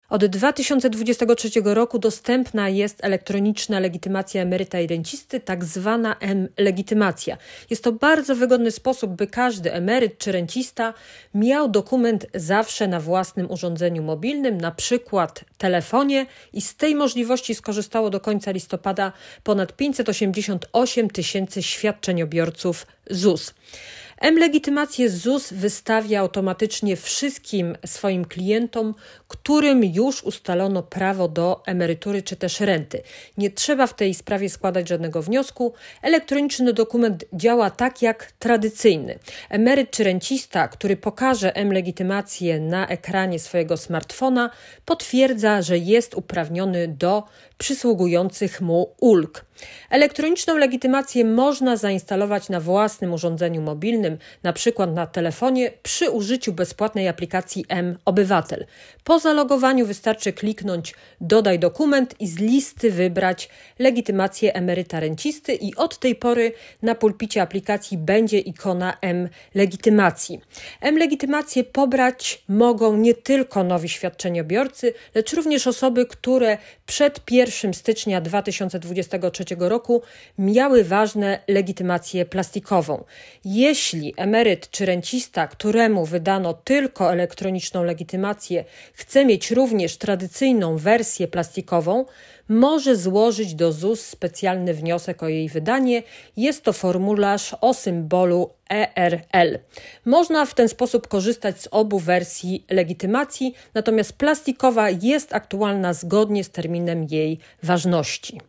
Od 2023 roku dostępna jest elektroniczna legitymacja emeryta i rencisty, tak zwana m-legitymacja. Jest to bardzo wygodny sposób, by każdy emeryt czy rencista miał dokument zawsze na własnym urządzeniu mobilnym, na przykład telefonie, i z tej możliwości skorzystało do końca listopada ponad 588 tysięcy świadczeniobiorców ZUS. M-legitymację ZUS wystawia automatycznie wszystkim swoim klientom, którym już ustalono prawo do emerytury czy też renty. Nie trzeba w tej sprawie składać żadnego wniosku. Elektroniczny dokument działa tak jak tradycyjny. Emeryt czy rencista, który pokaże M-legitymację na ekranie swojego smartfona, potwierdza, że jest uprawniony do przysługujących mu ulg. Elektroniczną legitymację można zainstalować na własnym urządzeniu mobilnym, na przykład na telefonie, przy użyciu bezpłatnej aplikacji M-Obywatel. Po zalogowaniu wystarczy kliknąć Dodaj dokument i z listy wybrać legitymację emeryta rencisty i od tej pory na pulpicie aplikacji będzie ikona M-legitymacji. M-legitymację pobrać mogą nie tylko nowi świadczeniobiorcy, lecz również osoby, które przed 1 stycznia 2023 roku miały ważne legitymację plastikową. Jeśli emeryt czy rencista, któremu wydano tylko elektroniczną legitymację, chce mieć również tradycyjną wersję plastikową, może złożyć do ZUS specjalny wniosek o jej wydanie. Jest to formularz o symbolu ERL. Można w ten sposób korzystać z obu wersji legitymacji, natomiast plastikowa jest aktualna zgodnie z terminem jej ważności.